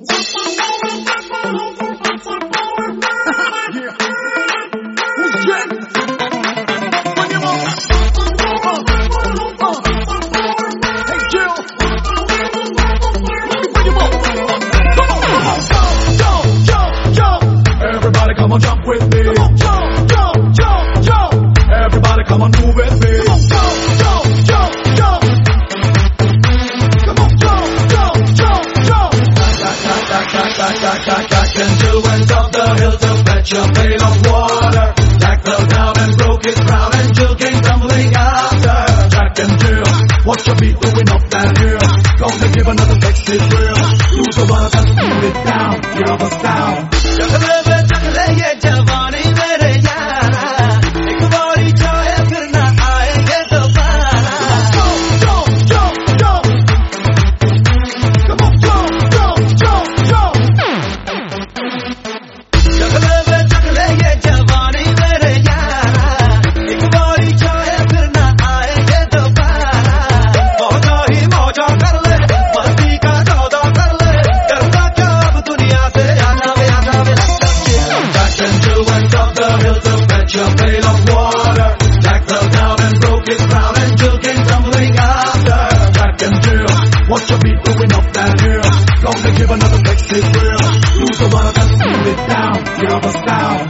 Come on, jump with me. Come on, jump, jump, jump, jump. Everybody, come on, move with me. Come on, jump, jump, jump, jump. Come on, jump, jump, jump, jump. Jack and Jill went up the hill to fetch a pail of water. Jack fell down and broke his crown, and Jill came tumbling after. Jack and Jill, what you be doing up that hill? Gonna give another sexy thrill. Use the one that's cool it down. Hear the sound. ये जवानी मेरे यारा एक बारी चाहे फिर ना आएंगे दोबारा चकले ये जवानी मेरे यारा एक बारी चाहे फिर ना आएंगे दोबारा मौजा ही मौजा कर ले मस्ती का सौदा कर ले करना क्या अब दुनिया से आना वे and Jill went up the hill to fetch a pail of water. Jack fell down and broke his crown, and Jill came tumbling after. Jack and Jill, what you be doing up that hill? Gonna give another sexy thrill. Use the water that's cool it down. Hear the sound.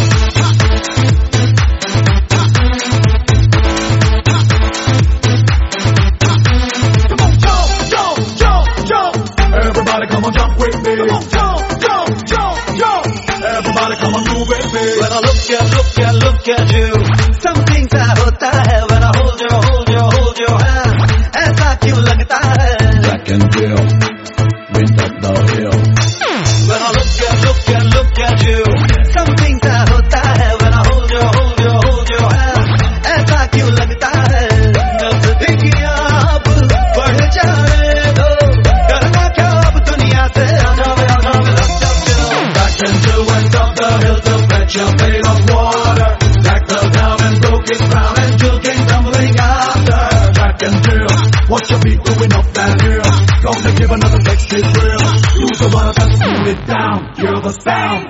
Come on, jump, jump, jump, jump. Everybody, come on, jump with me. Come on, jump, jump, jump, jump. Everybody come on, move with me. When I look at you, something सा होता है. When I hold your hand, ऐसा क्यों लगता है? Jack and Jill went up the hill. When I look at you, something सा होता है. When I hold your hand, ऐसा क्यों लगता है? नज़दीकियाँ अब बढ़ जाने दो, करना क्या अब दुनिया से आजा वे Jack and Jill went up the hill to fetch a pail of water. Jack fell down and broke his crown, and Jill came tumbling after. Jack and Jill, what you be doing up that hill? Gonna give another sexy thrill. Use the water that's cool it down. Hear the sound.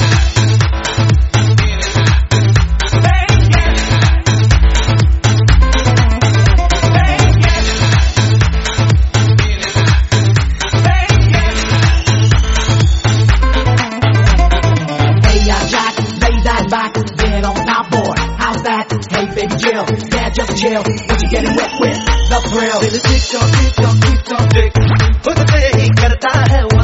Just chill, what you getting wet with? The thrill. दिल tick tock tick